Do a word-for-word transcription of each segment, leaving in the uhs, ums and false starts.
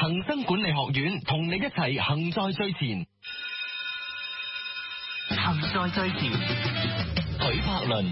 恒生管理學院同你一齊行在最前。 行在最前， 許柏倫。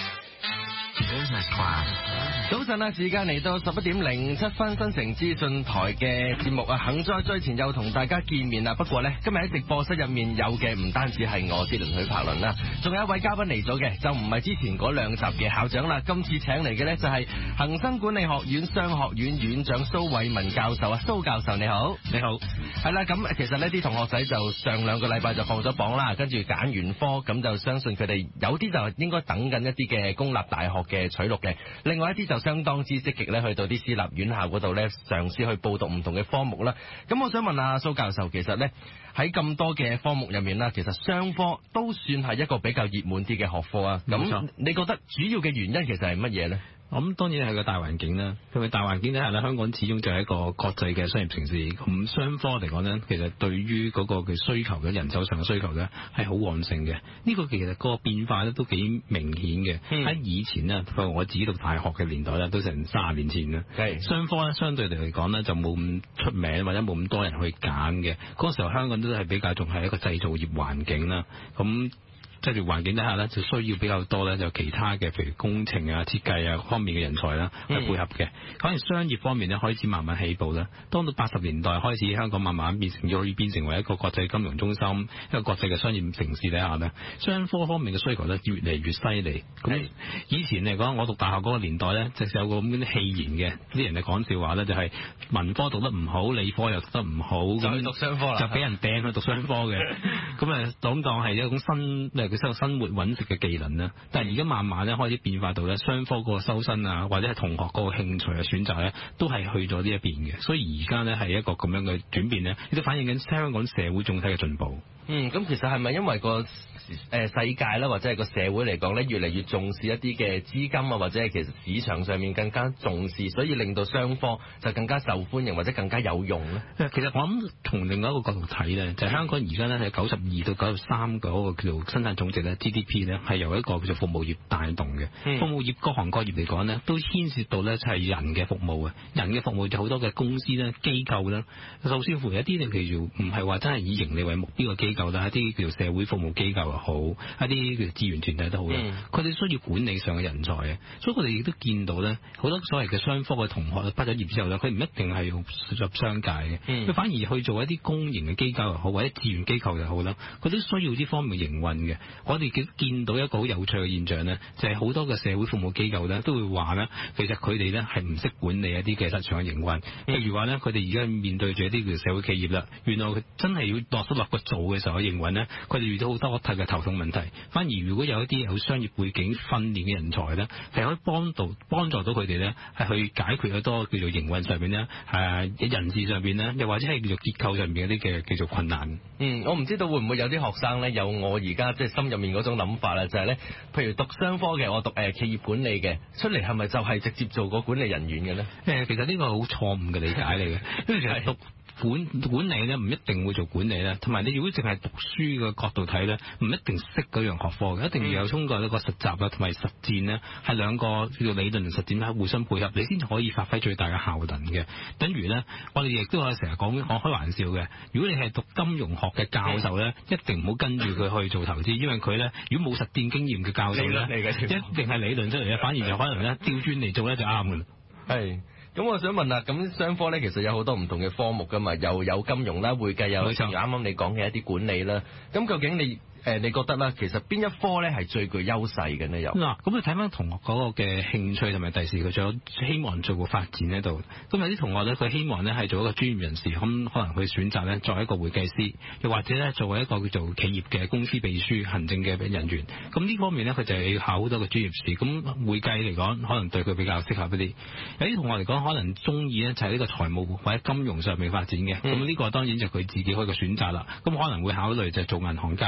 早晨啊，時間嚟到十一點零七分，新城資訊台嘅節目啊，行在最前又同大家見面啦。不過呢，今日喺直播室入面有嘅唔單止係我啲鄰許柏倫啦，仲有一位嘉賓嚟咗嘅，就唔係之前嗰兩集嘅校長啦。今次請嚟嘅呢，就係恒生管理學院商學院院長蘇偉文教授啊，蘇教授你好。 你好。 係啦，咁其實呢啲同學仔就上兩個禮拜就放咗榜啦，跟住揀完科，咁就相信佢哋有啲就應該等緊一啲嘅公立大學嘅取錄嘅，另外一啲就相當之積極咧，去到啲私立院校嗰度咧，嘗試去報讀唔同嘅科目啦。咁我想問阿蘇教授，其實咧喺咁多嘅科目入面啦，其實商科都算係一個比較熱門啲嘅學科啊。咁你覺得主要嘅原因其實係乜嘢咧？ 咁當然係個大環境啦，因為大環境底下咧，香港始終就係一個國際嘅商業城市。咁商科嚟講呢，其實對於嗰個嘅需求嘅人手上嘅需求呢，係好旺盛嘅。呢、呢個其實個變化咧都幾明顯嘅。喺、嗯、以前呢，譬如我自己讀大學嘅年代咧，都成三十年前啦。係商科咧，相對嚟講呢，就冇咁出名，或者冇咁多人去揀嘅。嗰時候香港都係比較仲係一個製造業環境啦。咁即係環境底下咧，就需要比較多咧，就其他嘅，譬如工程啊、設計啊方面嘅人才啦，去配合嘅。反而商業方面咧，開始慢慢起步啦。當到八十年代開始，香港慢慢變成咗，變成為一個國際金融中心，一個國際嘅商業城市底下咧，商科方面嘅需求咧越嚟越犀利。咁以前嚟講，我讀大學嗰個年代咧，就有個咁啲戲言嘅，啲人就講笑話咧，就係文科讀得唔好，理科又讀得唔好，咁讀商科啦， 就俾人掟去讀商科嘅。咁啊，當當係一種新佢收生活揾食嘅技能啦，但係而家慢慢咧開始變化到咧，商科嗰個收生啊，或者係同學嗰個興趣嘅選擇咧，都係去咗呢一邊嘅，所以而家咧係一個咁樣嘅轉變咧，亦都反映緊香港社會總體嘅進步。 嗯，咁其實係咪因為個誒世界啦，或者係個社會嚟講咧，越嚟越重視一啲嘅資金啊，或者係其實市場上面更加重視，所以令到商科就更加受歡迎或者更加有用咧？ 其實我諗從另外一個角度睇咧，就係、是、香港而家咧係九十二到九十三嗰個叫做生產總值咧 G D P 咧係由一個叫做服務業帶動嘅、嗯。服務業各行各業嚟講咧，都牽涉到咧就係人嘅服務嘅，人嘅服務就好多嘅公司咧、機構啦，甚至乎一啲咧叫做唔係話真係以盈利為目標嘅機構啦，一啲叫做社會服務機構又好，一啲叫做資源團體都好啦，佢、嗯、哋需要管理上嘅人才嘅，所以佢哋亦都見到咧好多所謂嘅商科嘅同學畢咗業之後咧，佢唔一定係要入商界嘅，佢、嗯、反而去做一啲公營嘅機構又好，或者資源機構又好啦，佢都需要呢方面嘅營運嘅。我哋見到一個好有趣嘅現象咧，就係、是、好多嘅社會服務機構咧都會話咧，其實佢哋咧係唔識管理一啲嘅實場嘅營運，譬如話咧佢哋而家面對住一啲叫社會企業啦，原來佢真係要落手落腳做嘅時候營運咧，佢哋遇到好多嘅頭痛問題。反而如果有一啲有商業背景訓練嘅人才咧，係可以幫到幫助到佢哋咧，係去解決好多叫做營運上邊咧，誒人事上邊咧，又或者係叫做結構上邊一啲嘅叫做困難。 嗯，我唔知道會唔會有啲學生咧有我而家即係心入面嗰種諗法啦，就係、是、咧，譬如讀商科嘅，我讀誒、呃、企業管理嘅，出嚟係咪就係直接做個管理人員嘅咧？ 誒，其實呢個好錯誤嘅理解嚟嘅，因為其實讀管管理咧唔一定會做管理咧，同埋你如果淨係讀書嘅角度睇咧，唔一定識嗰樣學科嘅，一定要有通過一個實習啊同埋實戰咧，係兩個叫做理論同實戰咧互相配合，你先可以發揮最大嘅效能嘅。等於咧，我哋亦都係成日講講開玩笑嘅，如果你係讀金融學嘅教授咧，一定唔好跟住佢去做投資，因為佢咧如果冇實戰經驗嘅教授咧，一定係理論出嚟嘅，反而就可能咧調轉嚟做咧就啱嘅啦。係。 咁我想問啦，咁商科咧其實有好多唔同嘅科目噶嘛，又有金融啦、會計，又正如啱啱你講嘅一啲管理啦。咁究竟你誒你覺得啦，其實邊一科咧係最具優勢嘅呢？又嗱，咁你睇翻同學嗰個嘅興趣同埋第時佢仲有希望做個發展喺度。咁有啲同學咧，佢希望咧係做一個專業人士，咁可能佢選擇咧作為一個會計師，又或者咧作為一個叫做企業嘅公司秘書、行政嘅人員。咁呢方面咧，佢就係要考好多個專業試。咁會計嚟講，可能對佢比較適合一啲。有啲同學嚟講，可能中意咧就係呢個財務或者金融上面發展嘅。咁、嗯、呢個當然就佢自己開個選擇啦。咁可能會考慮就係做銀行界啦，亦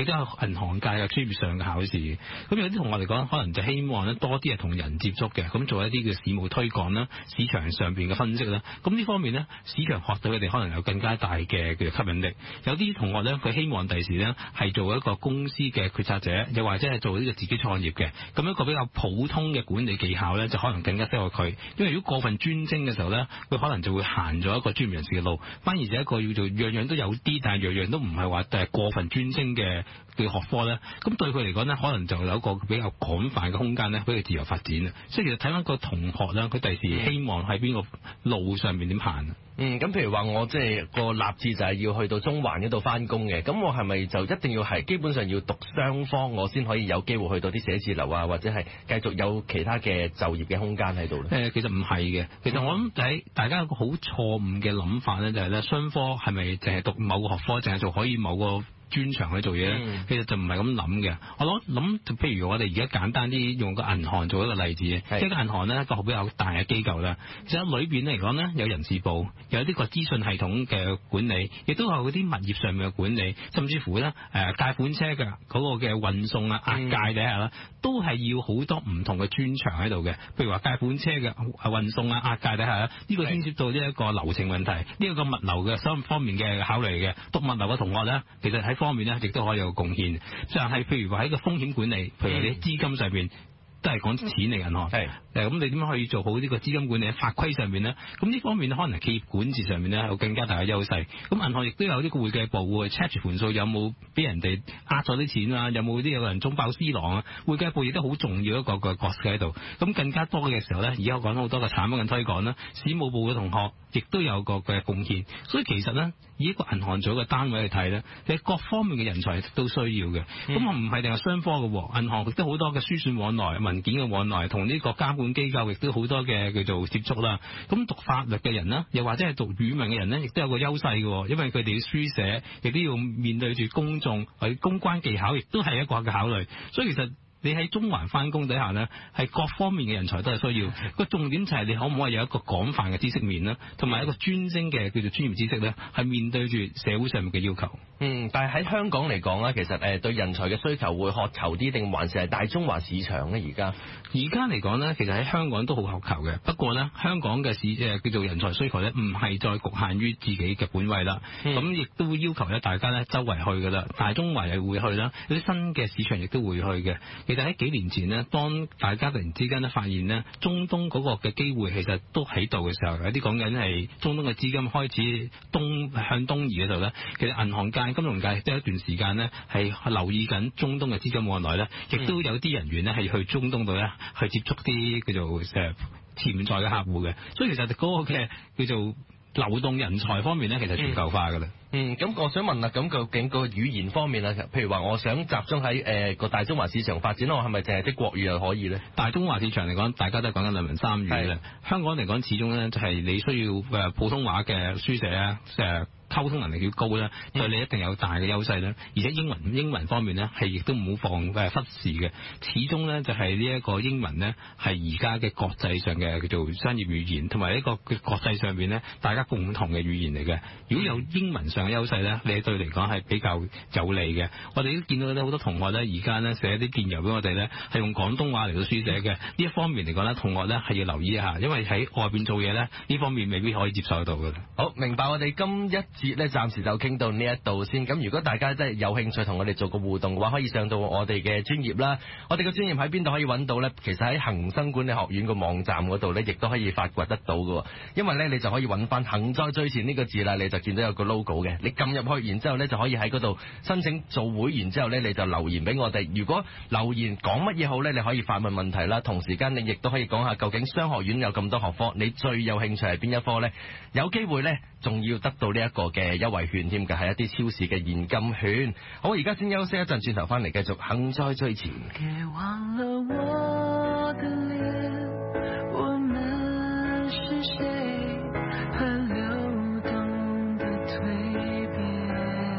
都有銀行界嘅專業上嘅考試嘅。咁有啲同學嚟講，可能就希望咧多啲係同人接觸嘅，咁做一啲叫市務推廣啦、市場上邊嘅分析啦。咁呢方面咧，市場學到佢哋可能有更加大嘅叫做吸引力。有啲同學咧，佢希望第時咧係做一個公司嘅決策者，又或者係做呢個自己創業嘅。咁一個比較普通嘅管理技巧咧，就可能更加適合佢。因為如果過分專精嘅時候咧，佢可能就會行咗一個專業人士嘅路，反而就一個要做樣樣都有啲，但係樣樣都唔係話誒過分專精嘅嘅學科咧。咁對佢嚟講咧，可能就有一個比較廣泛嘅空間咧，俾佢自由發展啊。所以其實睇翻個同學咧，佢第時希望喺邊個路上面點行啊？ 嗯，咁譬如話我即係個立志就係要去到中環嗰度翻工嘅，咁我係咪就一定要係基本上要讀雙科，我先可以有機會去到啲寫字樓啊，或者係繼續有其他嘅就業嘅空間喺度咧？ 誒，其實唔係嘅。其實我諗喺大家有個好錯誤嘅諗法咧，就係咧雙科係咪淨係讀某個學科，淨係做可以某個專長去做嘢咧？ 嗯、 其實就唔係咁諗嘅。我諗諗，譬如我哋而家簡單啲用個銀行做一個例子，即係個銀行咧一個比較大嘅機構啦。其實裏邊嚟講咧，有人事部，有呢個資訊系統嘅管理，亦都有嗰啲物業上面嘅管理，甚至乎咧誒貸款車嘅嗰個嘅運送啊、押解底下啦，都係要好多唔同嘅專長喺度嘅。譬如話貸款車嘅運送啊、押解底下啦，呢個牽涉到呢一個流程問題，呢一個物流嘅三方面嘅考慮嘅。讀物流嘅同學咧，其實喺方面咧，亦都可以有貢獻。就係譬如話喺個風險管理，譬如你資金上邊。都係講錢嚟，銀行係誒，咁你點樣可以做好呢個資金管理？法規上面咧，咁呢方面咧，可能企業管治上面咧有更加大嘅優勢。咁銀行亦都有呢個會計部會 check 住盤數，有冇俾人哋呃咗啲錢啊？有冇啲有人中飽私囊啊？會計部亦都好重要一個個角色喺度。咁更加多嘅時候咧，而家我講好多嘅產品嘅推廣啦，市務部嘅同學亦都有個嘅貢獻。所以其實咧，以一個銀行做一個單位去睇咧，其實各方面嘅人才都需要嘅。咁我唔係淨係雙科嘅喎，銀行亦都好多嘅書信往來、文件嘅往來，同呢個監管機構亦都好多嘅叫做接觸啦。咁讀法律嘅人啦，又或者係讀語文嘅人咧，亦都有個優勢嘅，因為佢哋要書寫，亦都要面對住公眾，佢公關技巧亦都係一個嘅考慮。所以其實你喺中環翻工底下呢，係各方面嘅人才都係需要。個重點就係你可唔可以有一個廣泛嘅知識面啦，同埋一個專精嘅叫做專業知識呢，係面對住社會上面嘅要求。 嗯，但係喺香港嚟講咧，其實誒對人才嘅需求會渴求啲，定還是係大中華市場呢？而家而家嚟講呢，其實喺香港都好渴求嘅。不過呢，香港嘅市誒叫做人才需求呢，唔係再局限於自己嘅本位啦。咁亦、嗯、都會要求咧，大家呢周圍去噶啦，大中華又會去啦，有啲新嘅市場亦都會去嘅。其實喺幾年前呢，當大家突然之間咧發現呢，中東嗰個嘅機會其實都喺度嘅時候，有啲講緊係中東嘅資金開始東向東移嘅時候呢，其實銀行界、金融界都有一段時間呢係留意緊中東嘅資金往來呢，亦都有啲人員呢係去中東度呢去接觸啲叫做誒潛在嘅客戶嘅，所以其實嗰個嘅叫做流動人才方面呢，其實全球化㗎啦。 嗯，咁我想問啦，咁究竟個語言方面啊，譬如話我想集中喺誒個大中華市場發展，我係咪淨係啲國語就可以咧？大中華市場嚟講，大家都係講緊兩文三語嘅。的香港嚟講，始終咧就係你需要誒普通話嘅書寫啊，誒溝通能力要高咧，對你一定有大嘅優勢咧。而且英文英文方面咧，係亦都唔好放誒忽視嘅。始終咧就係呢一個英文咧，係而家嘅國際上嘅叫做商業語言，同埋一個國際上邊咧大家共同嘅語言嚟嘅。如果有英文上嘅優勢咧，你對嚟講係比較有利嘅。我哋都見到咧好多同學咧，而家咧寫啲電郵俾我哋咧，係用廣東話嚟到書寫嘅。呢一方面嚟講咧，同學咧係要留意一下，因為喺外邊做嘢咧，呢方面未必可以接受到嘅。好，明白。我哋今一節咧暫時就傾到呢一度先。咁如果大家真係有興趣同我哋做個互動嘅話，可以上到我哋嘅專頁啦。我哋嘅專頁喺邊度可以揾到咧？其實喺恒生管理學院個網站嗰度咧，亦都可以發掘得到嘅。因為咧，你就可以揾翻恒在最前呢個字啦，你就見到有個 logo 嘅。你撳入去，然之後咧就可以喺嗰度申請做會員，之後咧你就留言俾我哋。如果留言講乜嘢好咧，你可以發問問題啦。同時間你亦都可以講下究竟商學院有咁多學科，你最有興趣係邊一科咧？有機會咧，仲要得到呢一個嘅優惠券添嘅，係一啲超市嘅現金券。好，而家先休息一陣，轉頭翻嚟繼續恒在最前。別忘了我的臉，我們是誰，和流動的蛻變，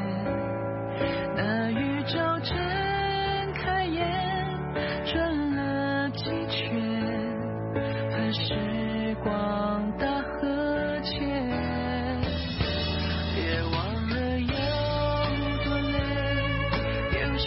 那宇宙睜開眼，轉了幾圈，和時光大和解。別忘了有多累，有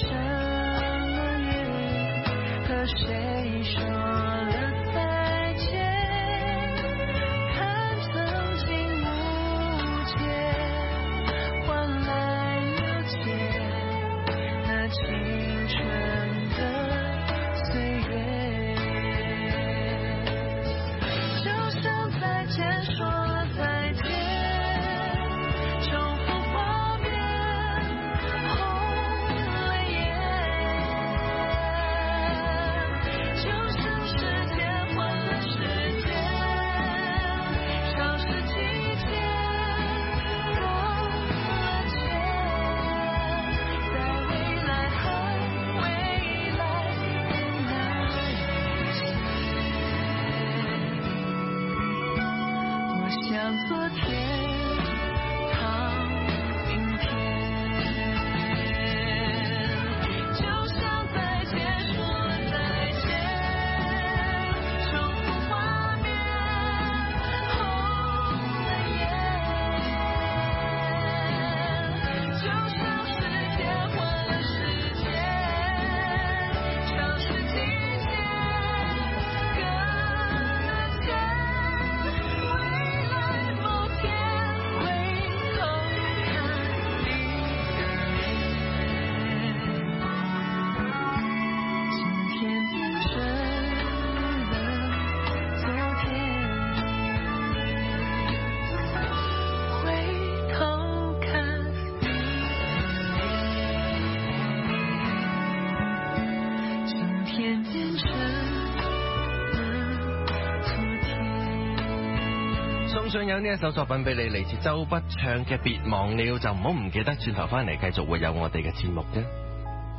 送上有呢一首作品俾你，嚟自周筆暢嘅《別忘了》，就唔好唔記得轉頭翻嚟繼續會有我哋嘅節目嘅。